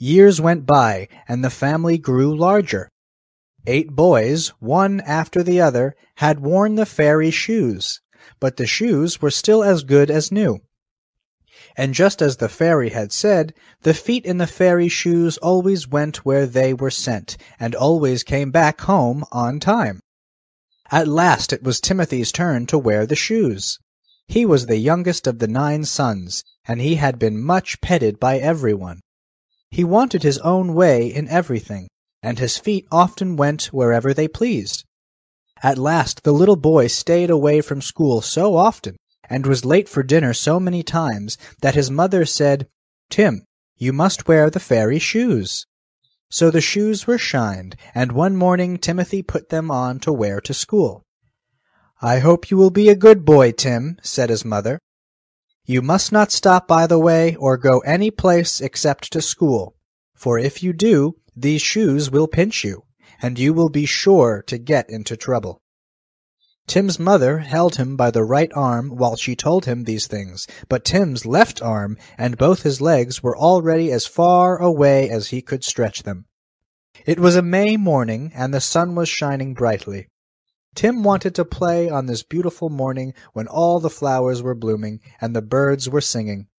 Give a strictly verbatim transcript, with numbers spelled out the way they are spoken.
Years went by, and the family grew larger. Eight boys, one after the other, had worn the fairy shoes, but the shoes were still as good as new. And just as the fairy had said, the feet in the fairy shoes always went where they were sent, and always came back home on time. At last it was Timothy's turn to wear the shoes. He was the youngest of the nine sons, and he had been much petted by everyone. He wanted his own way in everything, and his feet often went wherever they pleased. At last the little boy stayed away from school so often, and was late for dinner so many times, that his mother said, "Tim, you must wear the fairy shoes." So the shoes were shined, and one morning Timothy put them on to wear to school. "I hope you will be a good boy, Tim," said his mother. "You must not stop by the way, or go any place except to school, for if you do, these shoes will pinch you, and you will be sure to get into trouble." Tim's mother held him by the right arm while she told him these things, but Tim's left arm and both his legs were already as far away as he could stretch them. It was a May morning, and the sun was shining brightly. Tim wanted to play on this beautiful morning when all the flowers were blooming and the birds were singing.